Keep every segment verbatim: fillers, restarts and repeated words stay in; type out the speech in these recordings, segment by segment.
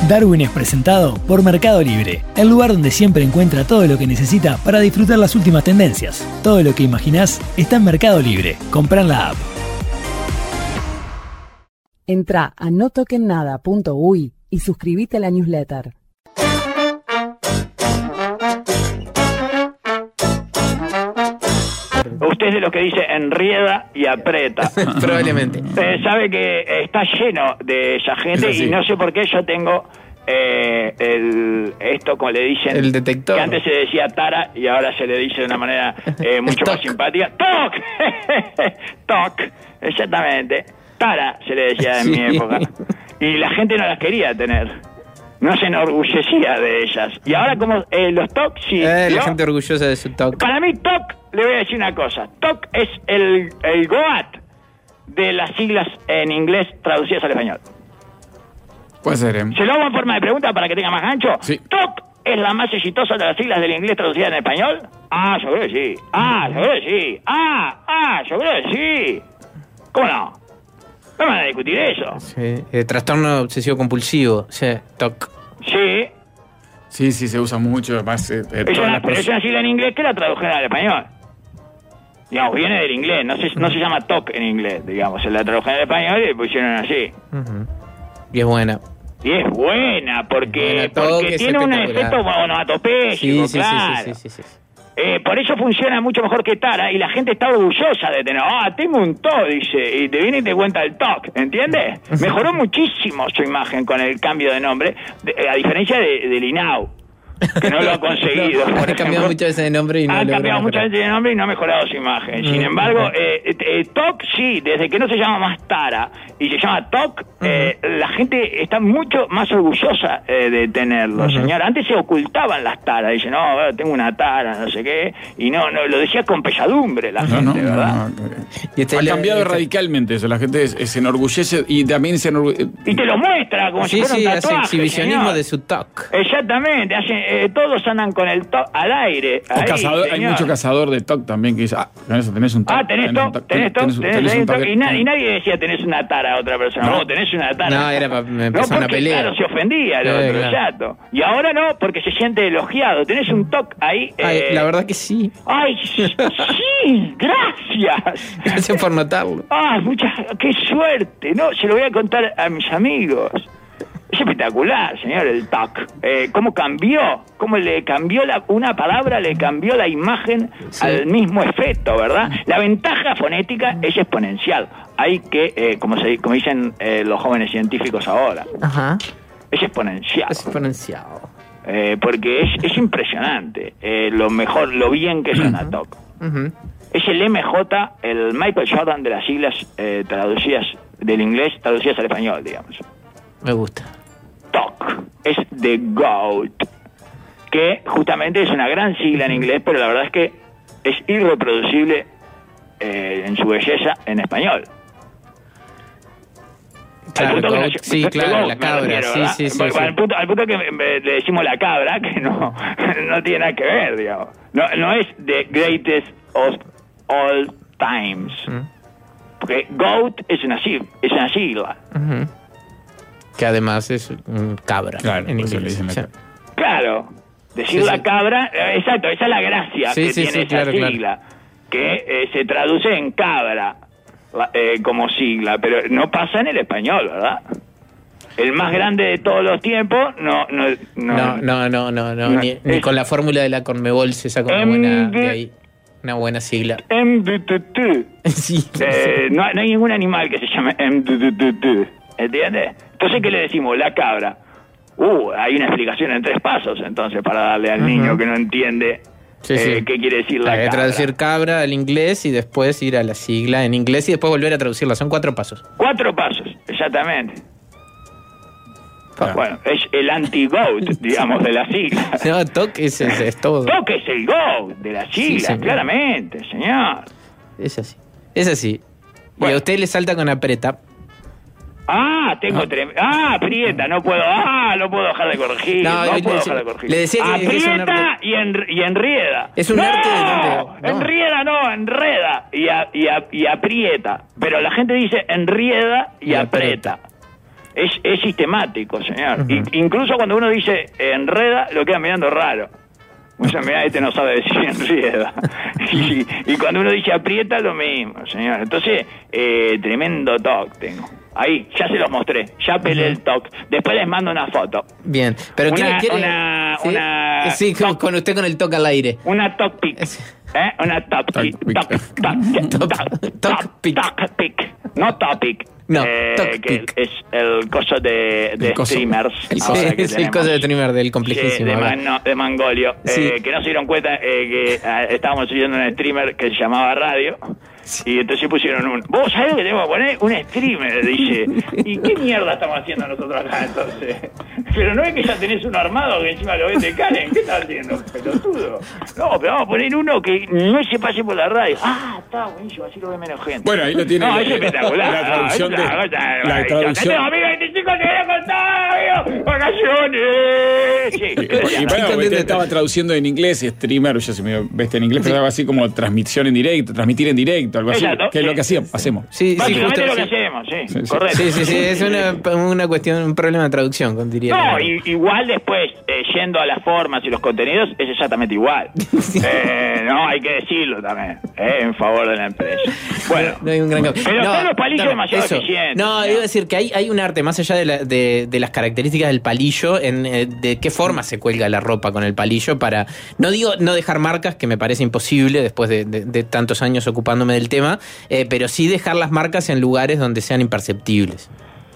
Darwin es presentado por Mercado Libre, el lugar donde siempre encuentra todo lo que necesita para disfrutar las últimas tendencias. Todo lo que imaginás está en Mercado Libre. Comprá en la app. Entrá a no toquen nada punto uy y suscríbete a la newsletter. Usted es de lo que dice enrieda y aprieta. Probablemente. Eh, sabe que está lleno de esa gente y no sé por qué yo tengo eh, el, esto, como le dicen, el detector. Que antes se decía tara y ahora se le dice de una manera eh, mucho más simpática. ¡Toc! ¡Toc! Exactamente. Tara se le decía en sí. mi época. Y la gente no las quería tener. No se enorgullecía de ellas. Y ahora como eh, los T O C, sí. Eh, la gente orgullosa de su T O C. Para mí T O C, le voy a decir una cosa. T O C es el, el GOAT de las siglas en inglés traducidas al español. Puede ser, ¿eh? ¿Se lo hago en forma de pregunta para que tenga más gancho? Sí. ¿T O C es la más exitosa de las siglas del inglés traducidas en español? Ah, yo creo que sí. Ah, yo creo que sí. Ah, ah, yo creo que sí. ¿Cómo no? No van a discutir eso. Sí. Eh, trastorno obsesivo compulsivo. Sí, T O C. Sí. Sí, sí, se usa mucho. Además, eh, eh, es, una, pers- es una sigla en inglés que la tradujeron al español. Digamos, viene del inglés. No se, no se llama T O C en inglés, digamos. Se la tradujeron al español y le pusieron así. Uh-huh. Y es buena. Y es buena porque, buena, porque tiene un efecto onomatopéyico, sí, claro. Sí, sí, sí, sí, sí. Eh, por eso funciona mucho mejor que Tara y la gente está orgullosa de tener. Ah, tengo un T O, dice, y te viene y te cuenta el T O C, ¿entiendes? Mejoró muchísimo su imagen con el cambio de nombre, de, a diferencia de, del INAU, que no lo ha conseguido. No, ha cambiado muchas veces de nombre y no ha cambiado muchas veces de nombre y no ha mejorado su imagen. Sin embargo, eh, eh, T O C sí, desde que no se llama más Tara y se llama T O C, eh, uh-huh. la gente está mucho más orgullosa eh, de tenerlo, uh-huh. señor. Antes se ocultaban las taras, dicen, no, tengo una tara, no sé qué, y no, no lo decía con pesadumbre la gente, no, no, ¿verdad? No, no. Y este ha le, cambiado este... radicalmente eso, la gente se, se enorgullece y también se enorgullece. Y te lo muestra como sí, si fuera sí, un tatuaje, hace exhibicionismo señor. de su T O C. Exactamente, hacen, eh, todos andan con el T O C al aire. Ahí, cazador, hay mucho cazador de T O C también que dice, ah, tenés, tenés un T O C. Ah, tenés T O C, tenés T O C, tenés, tenés un T O C. Y, na- y nadie decía tenés una tara a otra persona. No, no tenés una tara. No, era para empezar no, una pelea. Claro, se ofendía el sí, otro, claro. chato. Y ahora no, porque se siente elogiado. Tenés un T O C ahí. Ay, eh... la verdad que sí. Ay, sí, gracias. Gracias por notarlo. Ah, muchas, qué suerte. No, se lo voy a contar a mis amigos. Es espectacular, señor, el T O C. Eh, ¿Cómo cambió? ¿Cómo le cambió la, una palabra, le cambió la imagen sí. al mismo efecto, verdad? La ventaja fonética es exponencial. Hay que, eh, como, se, como dicen eh, los jóvenes científicos ahora, Ajá. es exponencial. Es exponencial. Eh, porque es, es impresionante eh, lo mejor, lo bien que suena uh-huh. T O C. Uh-huh. Es el M J, el Michael Jordan de las siglas eh, traducidas del inglés, traducidas al español, digamos. Me gusta. T O C es The GOAT, que justamente es una gran sigla en inglés, pero la verdad es que es irreproducible eh, en su belleza en español. Claro, al punto que, que sí, no, claro, no, la cabra, refiero, sí, sí, sí, al, sí. Al, punto, al punto que le decimos la cabra, que no, no tiene nada que ver, digamos. No, no es the greatest of all times. Mm. Porque GOAT es una sigla. Es una sigla. Uh-huh. Que además es un cabra, claro, en inglés. Dicen sí. Claro, decir sí, la sí. cabra, eh, exacto, esa es la gracia sí, que sí, tiene sí, esa claro, sigla, claro. que eh, se traduce en cabra eh, como sigla, pero no pasa en el español, ¿verdad? El más grande de todos los tiempos, no... No, no, no, no, no, no, no ni, ni con la fórmula de la Conmebol se saca una buena, de ahí, una buena sigla. M D T T. Sí. Eh, no, no hay ningún animal que se llame M D T T, ¿entiendes? Entonces, ¿qué le decimos? La cabra. Uh, hay una explicación en tres pasos, entonces, para darle al uh-huh. niño que no entiende sí, eh, sí. qué quiere decir la hay cabra. Hay que traducir cabra al inglés y después ir a la sigla en inglés y después volver a traducirla. Son cuatro pasos. Cuatro pasos, exactamente. Ah. Bueno, es el anti-GOAT, digamos, de la sigla. No, T O C es, es, es todo. T O C es el GOAT de la sigla, sí, claramente, señor. Es así. Es así. Bueno. Y a usted le salta con apreta. Ah, tengo ah. trem... Ah, aprieta, no puedo. Ah, no puedo dejar de corregir. No, no puedo le, dejar de corregir. Le decía que aprieta es un arte... y, en, y enrieda. Es un no, arte de dónde. No, enrieda no, enreda y, a, y, a, y aprieta. Pero la gente dice enrieda y, y aprieta. aprieta. es, es sistemático, señor. Uh-huh. Y, incluso cuando uno dice enreda, lo queda mirando raro. O sea, mira, este no sabe decir enreda. y, y cuando uno dice aprieta, lo mismo, señor. Entonces, eh, tremendo toque tengo. Ahí, ya se los mostré, ya pelé uh-huh. el toque. Después les mando una foto. Bien, pero una, ¿quiere, quiere? Una, ¿Sí? una Sí, con, con usted con el toque al aire. Una top pic. ¿Eh? Una top pic. Top pic. Top pic. No topic. No, eh, que es el coso de, de el coso. streamers. El, sí, es el coso de streamer del complejísimo. Sí, de, man, no, de Mangolio. Sí. Eh, que no se dieron cuenta eh, que eh, estábamos siguiendo un streamer que se llamaba Radio. Sí. Y entonces pusieron un... ¿Vos sabés lo que tengo que poner? Un streamer, dice. ¿Y qué mierda estamos haciendo nosotros acá entonces? Pero no es que ya tenés uno armado que encima lo vende Karen. ¿Qué estás haciendo, pelotudo? No, pero vamos a poner uno que no se pase por la radio. Ah, está buenísimo, así lo ve menos gente. Bueno, ahí lo tiene. No, es espectacular. La traducción de... La, la traducción... Tengo amigo veinticinco, te voy a contar, amigo. Vacaciones. Sí, y, y bueno, usted estaba traduciendo en inglés, streamer, yo se me veste en inglés, pero algo así como transmisión en directo, transmitir en directo. Algo así, exacto, que es sí. lo que hacíamos, hacemos. Sí, básicamente sí, lo que sí. hacemos, sí, sí, sí. correcto. Sí, sí, sí, es una, una cuestión, un problema de traducción, diría. No, y, igual después, eh, yendo a las formas y los contenidos, es exactamente igual. Sí. Eh, no, hay que decirlo también, eh, en favor de la empresa. Bueno, no, no hay un gran cambio. Pero no, son los palillos no, demasiado eso. eficientes. No, ¿no? iba a decir que hay, hay un arte, más allá de, la, de, de las características del palillo, en eh, de qué forma se cuelga la ropa con el palillo para, no digo no dejar marcas, que me parece imposible después de, de, de tantos años ocupándome del tema, eh, pero sí dejar las marcas en lugares donde sean imperceptibles.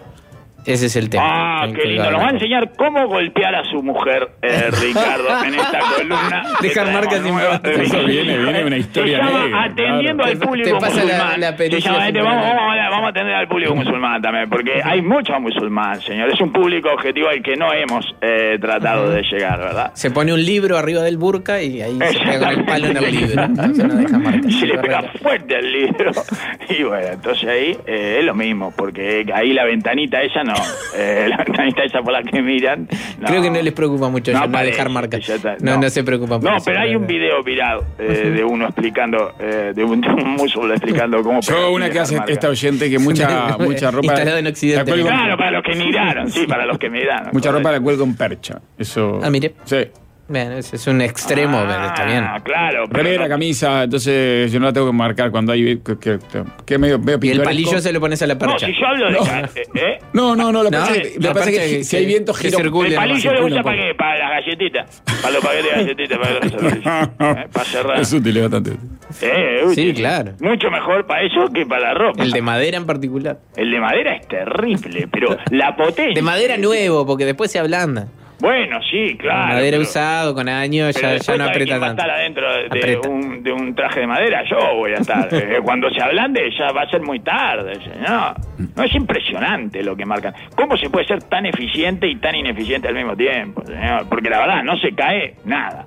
Ese es el tema. Ah, qué lindo. Nos va a enseñar cómo golpear a su mujer, eh, Ricardo, en esta columna. Dejar marcas sin... Eso viene, viene una historia se llama negra, atendiendo claro. al público te pasa musulmán. La, la se llama, este, vamos, vamos, vamos a atender al público musulmán también, porque hay mucho musulmán, señor. Es un público objetivo al que no hemos eh, tratado uh-huh. de llegar, ¿verdad? Se pone un libro arriba del burka y ahí se pega con el palo en el libro. Eso no deja marcas. Se le pega fuerte al libro. Y bueno, entonces ahí eh, es lo mismo, porque ahí la ventanita esa no... Eh, la ventanita esa por la que miran. No. Creo que no les preocupa mucho no, no dejar marcas. Está, no, no, no se preocupan por No, eso, pero hay un video viral eh, de uno explicando, eh, de un, de un musulmán explicando cómo. Yo una que hace marca. Esta oyente que mucha mucha ropa. Instalado en Occidente. Claro, con... para los que emigraron, sí, para los que emigraron. Mucha ropa la cuelga en percha. Eso. Ah, mire. Sí. Bien, es, es un extremo, ah, pero está bien. Claro. Remera, no... camisa, entonces yo no la tengo que marcar cuando hay que, que, que medio, medio y el palillo se lo pones a la percha. No, si yo hablo de... No, ¿eh? no, no, no, lo no, que pasa, pasa es que, que si hay viento gira. El palillo lo usa para qué, para las galletitas, para los paquetes de galletitas, para, los ¿eh? Para cerrar. Es útil, es bastante. Eh, útil. Sí, claro. Mucho mejor para eso que para la ropa. El de madera en particular. El de madera es terrible, pero la potencia... De madera nuevo, porque después se ablanda. Bueno, sí, claro. Madera pero, usado, con años, ya, ya no aprieta tanto. Va a estar adentro de un, de un traje de madera, yo voy a estar. eh, cuando se ablande ya va a ser muy tarde, señor. No, es impresionante lo que marcan. ¿Cómo se puede ser tan eficiente y tan ineficiente al mismo tiempo, señor? Porque la verdad, no se cae nada.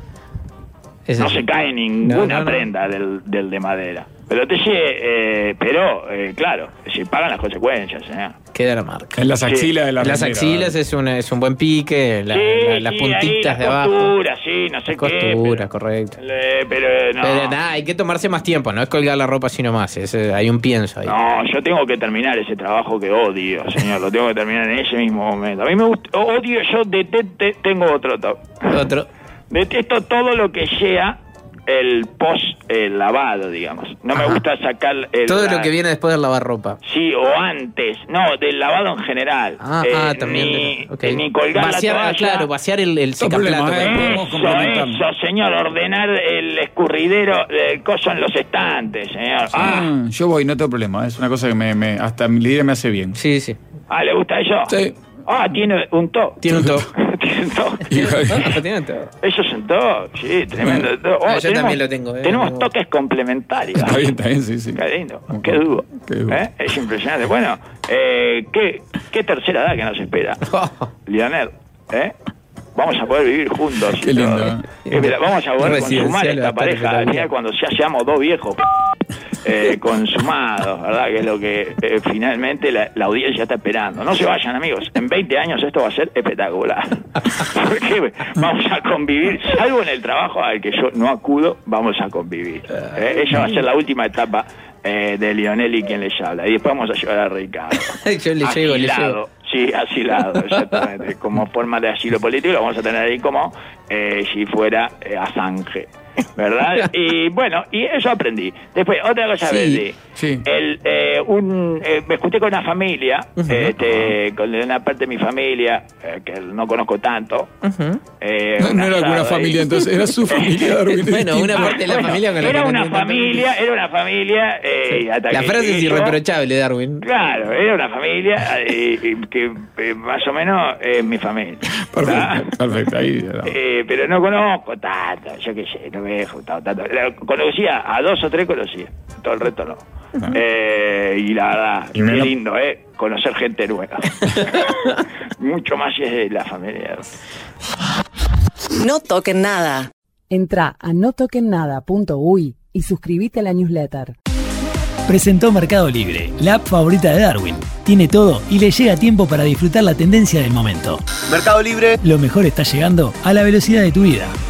Es no se cae ninguna no, no, no. prenda del, del de madera. Pero te eh, pero eh, claro, se pagan las consecuencias, señor. Queda la marca. En las axilas sí. de la Las remera, axilas es, una, es un buen pique, la, sí, la, las sí, puntitas ahí, de la abajo. Costura, sí, no sé costura, qué. Costura, correcto. Le, pero no. Pero nada, hay que tomarse más tiempo, no es colgar la ropa así nomás, es, hay un pienso ahí. No, yo tengo que terminar ese trabajo que odio, señor, lo tengo que terminar en ese mismo momento. A mí me gusta, odio, yo detesto, tengo otro top. Otro. Detesto todo lo que sea el post el lavado, digamos. No Ajá. me gusta sacar el, todo la, lo que viene después del lavarropa. Sí, o antes. No, del lavado en general. Ah, eh, ah también. Ni, okay. ni colgar vaciar, la toalla. Claro, vaciar el, el secaplato. ¿eh? Eso, eso, señor. Ordenar el escurridero, el coso en los estantes, señor. Ah, ah. Yo voy, no tengo problema. Es una cosa que me, me hasta mi líder me hace bien. Sí, sí. Ah, ¿le gusta eso? Sí. Ah, tiene un top. Tiene un top. Tiene un top. Tiene un top. Eso es un top, sí, tremendo. Oh, ah, yo tenemos, también lo tengo. Eh, tenemos tengo. toques complementarios. Está bien, está bien, sí, sí. Qué lindo, qué duro. Qué duro. ¿Eh? Es impresionante. Bueno, eh, ¿qué, ¿qué tercera edad que nos espera? Lionel, ¿eh? Vamos a poder vivir juntos. Qué lindo. Eh, mira, vamos a poder consumar esta pareja. Al final, cuando ya seamos dos viejos eh, consumados, ¿verdad? Que es lo que eh, finalmente la, la audiencia está esperando. No se vayan, amigos. En veinte años esto va a ser espectacular. Porque vamos a convivir, salvo en el trabajo al que yo no acudo, vamos a convivir. Eh, ella va a ser la última etapa eh, de Lionel y quien les habla. Y después vamos a llevar a Ricardo. Yo le llego, le llego. Sí, asilado, exactamente. Como forma de asilo político, lo vamos a tener ahí como eh, si fuera eh, Assange, ¿verdad? Y bueno, y eso aprendí. Después, otra cosa Sí, aprendí. sí. El, eh, un, eh, me junté con una familia, Uh-huh. este, con una parte de mi familia, eh, que no conozco tanto. Ujú. eh, No, un no era asado alguna ahí. familia, entonces era su familia. Darwin. Bueno, una parte de la Bueno, familia con la era que no una entiendo tanto. familia, era una familia. Eh, hasta La que frase es llegué yo. irreprochable, Darwin. Claro, era una familia eh, eh, que eh, más o menos es mi familia. ¿verdad? Perfecto, perfecto. Ahí, no. Eh, pero no conozco tanto, yo qué sé, no me he juntado tanto. La- Conocía, a dos o tres conocía, todo el resto no. Eh, y la verdad, Y qué menos- lindo, ¿eh? Conocer gente nueva. Mucho más si es de la familia. No toquen nada. Entrá a no toquen nada punto uy y suscríbete a la newsletter. Presentó Mercado Libre, la app favorita de Darwin. Tiene todo y le llega a tiempo para disfrutar la tendencia del momento. Mercado Libre. Lo mejor está llegando a la velocidad de tu vida.